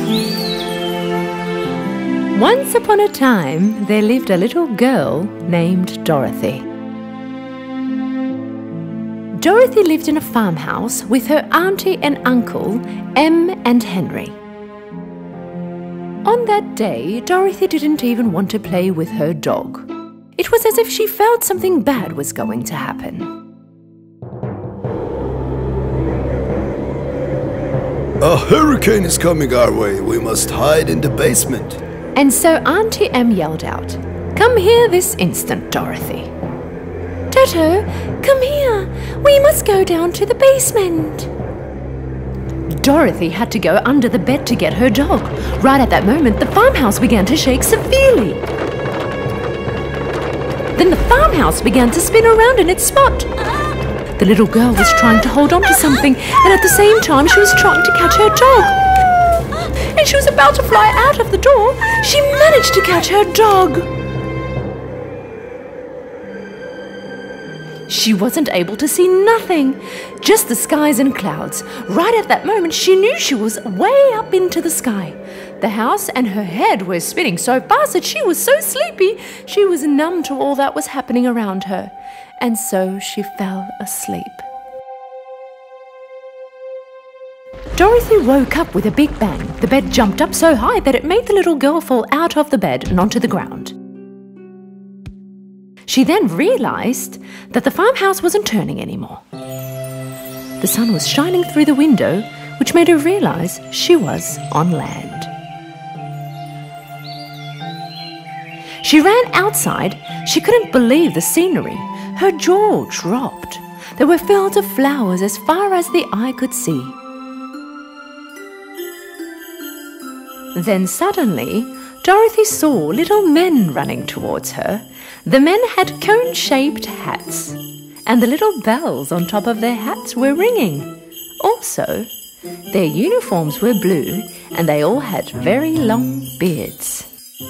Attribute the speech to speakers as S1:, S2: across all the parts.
S1: Once upon a time, there lived a little girl named Dorothy. Dorothy lived in a farmhouse with her auntie and uncle, Em and Henry. On that day, Dorothy didn't even want to play with her dog. It was as if she felt something bad was going to happen.
S2: A hurricane is coming our way. We must hide in the basement.
S1: And so Auntie Em yelled out, "Come here this instant, Dorothy." "Toto, come here. We must go down to the basement." Dorothy had to go under the bed to get her dog. Right at that moment, the farmhouse began to shake severely. Then the farmhouse began to spin around in its spot. The little girl was trying to hold on to something, and at the same time she was trying to catch her dog. And she was about to fly out of the door. She managed to catch her dog. She wasn't able to see nothing, just the skies and clouds. Right at that moment, she knew she was way up into the sky. The house and her head were spinning so fast that she was so sleepy, she was numb to all that was happening around her. And so she fell asleep. Dorothy woke up with a big bang. The bed jumped up so high that it made the little girl fall out of the bed and onto the ground. She then realized that the farmhouse wasn't turning anymore. The sun was shining through the window, which made her realize she was on land. She ran outside. She couldn't believe the scenery. Her jaw dropped. There were fields of flowers as far as the eye could see. Then suddenly, Dorothy saw little men running towards her. The men had cone-shaped hats, and the little bells on top of their hats were ringing. Also, their uniforms were blue, and they all had very long beards.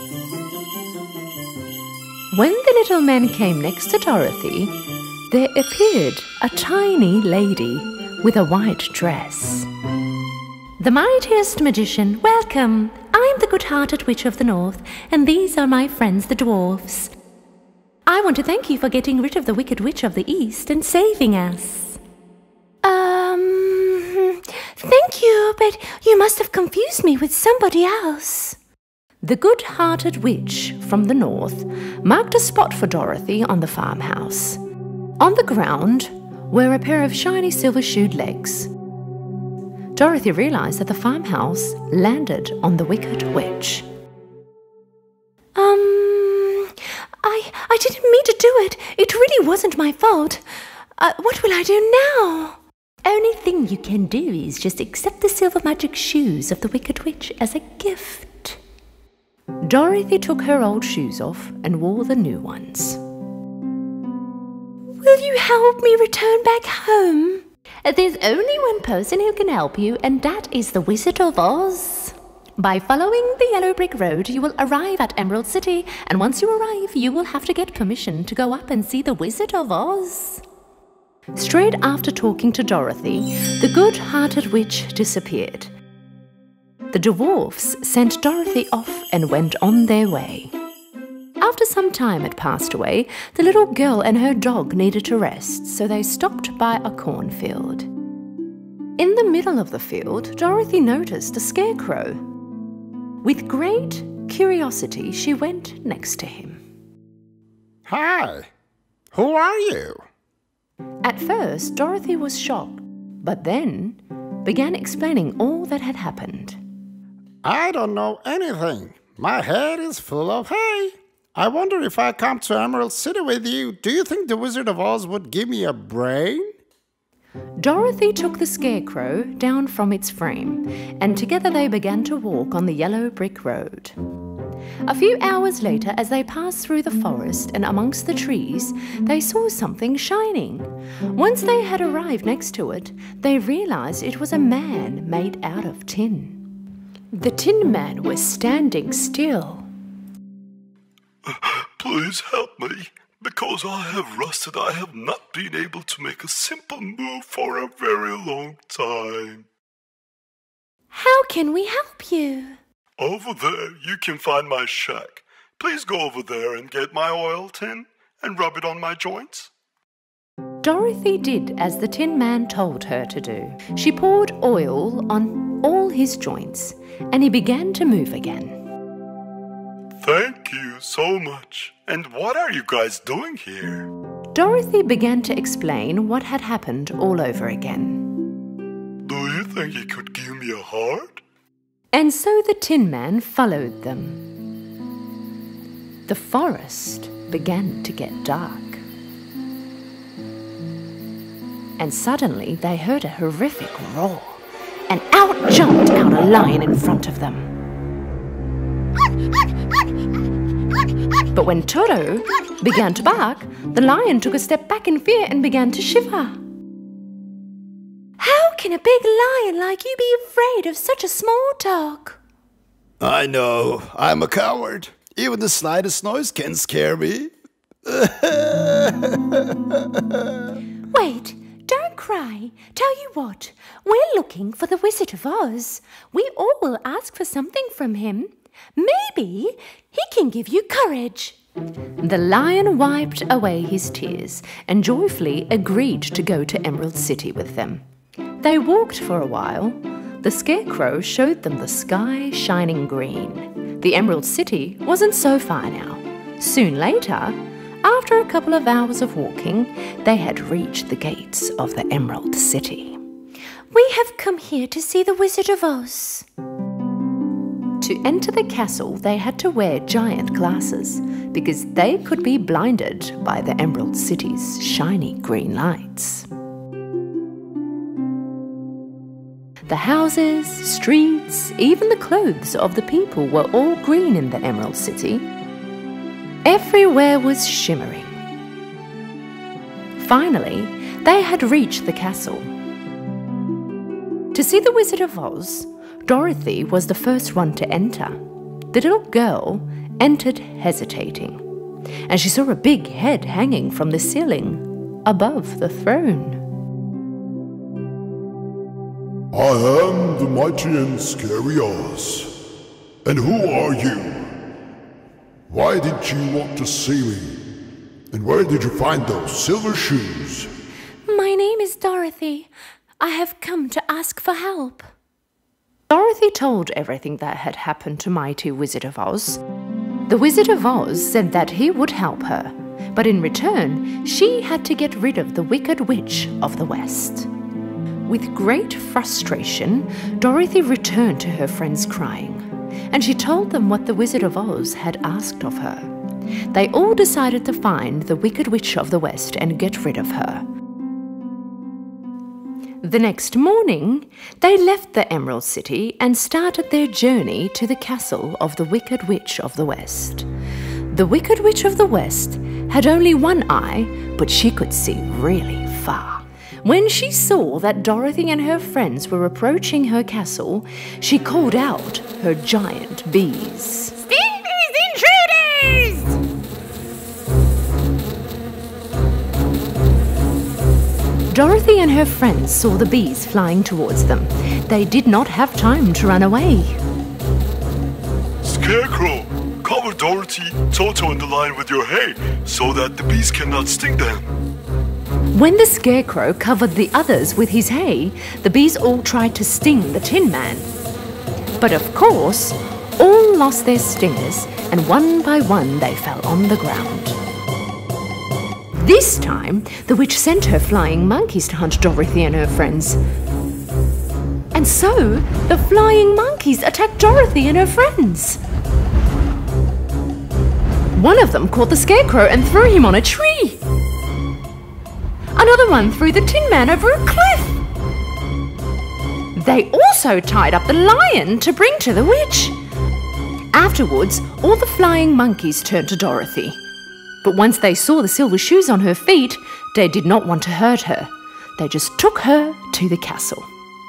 S1: When the little men came next to Dorothy, there appeared a tiny lady with a white dress. "The mightiest magician, welcome! I'm the good-hearted witch of the north, and these are my friends, the dwarfs. I want to thank you for getting rid of the wicked witch of the east and saving us." Thank you, but you must have confused me with somebody else." The good-hearted witch from the north marked a spot for Dorothy on the farmhouse. On the ground were a pair of shiny silver-shoed legs. Dorothy realized that the farmhouse landed on the wicked witch. I didn't mean to do it. It really wasn't my fault. What will I do now?" "Only thing you can do is just accept the silver magic shoes of the wicked witch as a gift." Dorothy took her old shoes off and wore the new ones. "Will you help me return back home?" "There's only one person who can help you, and that is the Wizard of Oz. By following the yellow brick road, you will arrive at Emerald City, and once you arrive, you will have to get permission to go up and see the Wizard of Oz." Straight after talking to Dorothy, the good-hearted witch disappeared. The dwarfs sent Dorothy off and went on their way. After some time had passed away, the little girl and her dog needed to rest, so they stopped by a cornfield. In the middle of the field, Dorothy noticed a scarecrow. With great curiosity, she went next to him.
S3: "Hi, who are you?"
S1: At first, Dorothy was shocked, but then began explaining all that had happened.
S3: "I don't know anything. My head is full of hay. I wonder if I come to Emerald City with you, do you think the Wizard of Oz would give me a brain?"
S1: Dorothy took the scarecrow down from its frame, and together they began to walk on the yellow brick road. A few hours later, as they passed through the forest and amongst the trees, they saw something shining. Once they had arrived next to it, they realized it was a man made out of tin. The Tin Man was standing still.
S4: "Please help me. Because I have rusted, I have not been able to make a simple move for a very long time."
S1: How can we help you?
S4: Over there, you can find my shack. Please go over there and get my oil tin and rub it on my joints.
S1: Dorothy did as the Tin Man told her to do. She poured oil on all his joints, and he began to move again.
S4: Thank you so much. And what are you guys doing here?
S1: Dorothy began to explain what had happened all over again.
S4: Do you think you could give me a heart?
S1: And so the Tin Man followed them. The forest began to get dark. And suddenly they heard a horrific roar, and out jumped out a lion in front of them. But when Toto began to bark, the lion took a step back in fear and began to shiver. How can a big lion like you be afraid of such a small dog?
S2: I know, I'm a coward. Even the slightest noise can scare me.
S1: Wait, don't cry. Tell you what, we're looking for the Wizard of Oz. We all will ask for something from him. Maybe he can give you courage. The lion wiped away his tears and joyfully agreed to go to Emerald City with them. They walked for a while. The Scarecrow showed them the sky shining green. The Emerald City wasn't so far now. Soon later, after a couple of hours of walking, they had reached the gates of the Emerald City. We have come here to see the Wizard of Oz. To enter the castle, they had to wear giant glasses because they could be blinded by the Emerald City's shiny green lights. The houses, streets, even the clothes of the people were all green in the Emerald City. Everywhere was shimmering. Finally, they had reached the castle. To see the Wizard of Oz, Dorothy was the first one to enter. The little girl entered hesitating, and she saw a big head hanging from the ceiling above the throne.
S4: I am the mighty and scary Oz. And who are you? Why did you want to see me? And where did you find those silver shoes?
S1: My name is Dorothy. I have come to ask for help. Dorothy told everything that had happened to Mighty Wizard of Oz. The Wizard of Oz said that he would help her, but in return, she had to get rid of the Wicked Witch of the West. With great frustration, Dorothy returned to her friends crying, and she told them what the Wizard of Oz had asked of her. They all decided to find the Wicked Witch of the West and get rid of her. The next morning, they left the Emerald City and started their journey to the castle of the Wicked Witch of the West. The Wicked Witch of the West had only one eye, but she could see really far. When she saw that Dorothy and her friends were approaching her castle, she called out her giant bees.
S5: Sting these intruders!
S1: Dorothy and her friends saw the bees flying towards them. They did not have time to run away.
S4: Scarecrow, cover Dorothy, Toto, and the lion with your hay so that the bees cannot sting them.
S1: When the Scarecrow covered the others with his hay, the bees all tried to sting the Tin Man. But of course, all lost their stingers, and one by one they fell on the ground. This time, the witch sent her flying monkeys to hunt Dorothy and her friends. And so, the flying monkeys attacked Dorothy and her friends. One of them caught the Scarecrow and threw him on a tree. Another one threw the Tin Man over a cliff. They also tied up the lion to bring to the witch. Afterwards, all the flying monkeys turned to Dorothy. But once they saw the silver shoes on her feet, they did not want to hurt her. They just took her to the castle.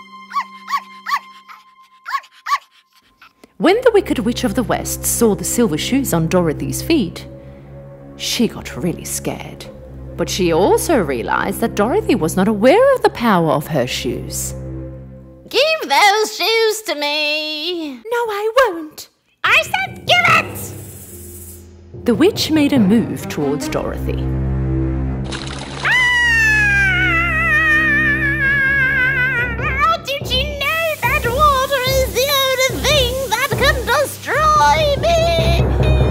S1: When the Wicked Witch of the West saw the silver shoes on Dorothy's feet, she got really scared. But she also realized that Dorothy was not aware of the power of her shoes.
S5: Give
S1: those shoes to me.
S5: No, I won't. I said give it!
S1: The witch made a move towards Dorothy.
S5: How did you know that water is the only thing that can destroy me?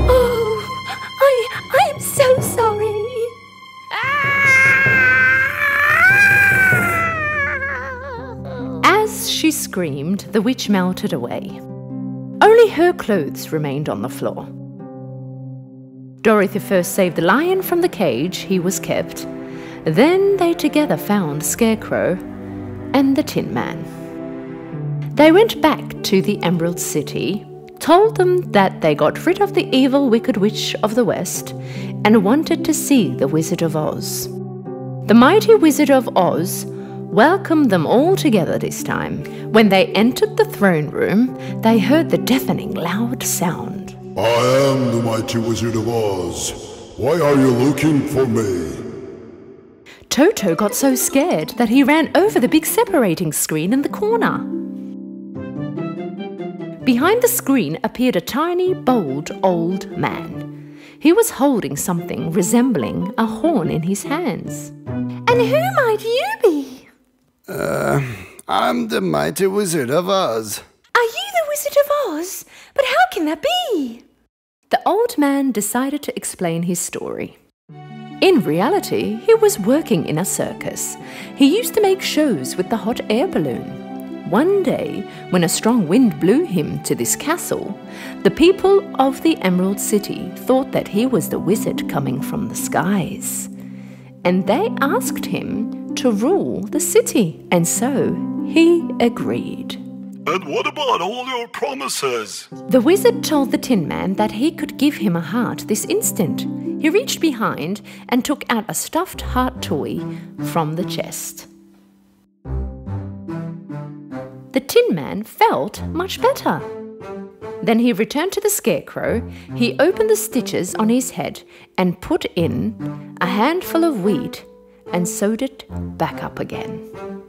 S1: Oh, I'm so sorry. As she screamed, the witch melted away. Only her clothes remained on the floor. Dorothy first saved the lion from the cage he was kept. Then they together found Scarecrow and the Tin Man. They went back to the Emerald City, told them that they got rid of the evil Wicked Witch of the West, and wanted to see the Wizard of Oz. The mighty Wizard of Oz welcomed them all together this time. When they entered the throne room, they heard the deafening loud sound.
S4: I am the mighty Wizard of Oz. Why are you looking for me?
S1: Toto got so scared that he ran over the big separating screen in the corner. Behind the screen appeared a tiny, bold, old man. He was holding something resembling a horn in his hands.
S5: And who might you be?
S2: I'm the mighty Wizard of Oz.
S5: Are you the Wizard of Oz? But how can that be?
S1: The old man decided to explain his story. In reality, he was working in a circus. He used to make shows with the hot air balloon. One day, when a strong wind blew him to this castle, the people of the Emerald City thought that he was the wizard coming from the skies. And they asked him to rule the city, and so he agreed.
S4: And what about all your promises?
S1: The wizard told the Tin Man that he could give him a heart this instant. He reached behind and took out a stuffed heart toy from the chest. The Tin Man felt much better. Then he returned to the Scarecrow. He opened the stitches on his head and put in a handful of wheat and sewed it back up again.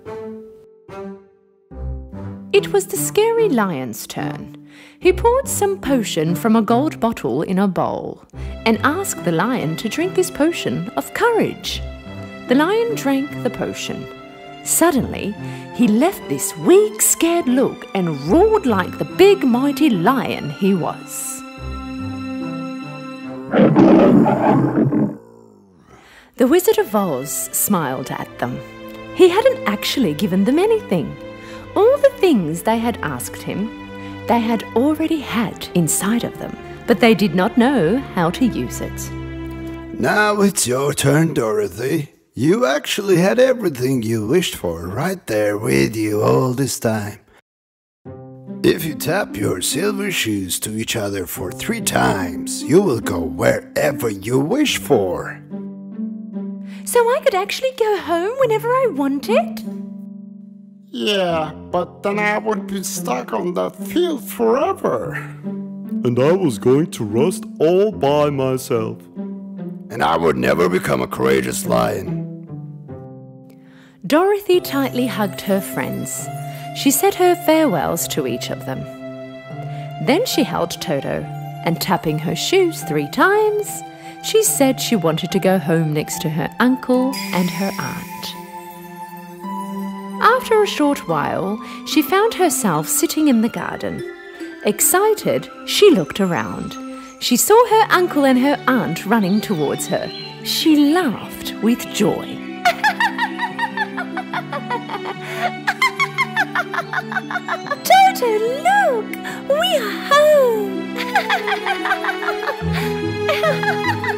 S1: It was the scary lion's turn. He poured some potion from a gold bottle in a bowl and asked the lion to drink this potion of courage. The lion drank the potion. Suddenly, he left this weak, scared look and roared like the big, mighty lion he was. The Wizard of Oz smiled at them. He hadn't actually given them anything. All the things they had asked him, they had already had inside of them, but they did not know how to use it.
S2: Now it's your turn, Dorothy. You actually had everything you wished for right there with you all this time. If you tap your silver shoes to each other for 3 times, you will go wherever you wish for.
S5: So I could actually go home whenever I wanted?
S3: Yeah, but then I would be stuck on that field forever.
S4: And I was going to rust all by myself.
S2: And I would never become a courageous lion.
S1: Dorothy tightly hugged her friends. She said her farewells to each of them. Then she held Toto, and tapping her shoes 3 times, she said she wanted to go home next to her uncle and her aunt. After a short while, she found herself sitting in the garden. Excited, she looked around. She saw her uncle and her aunt running towards her. She laughed with joy.
S5: Toto, look! We are home!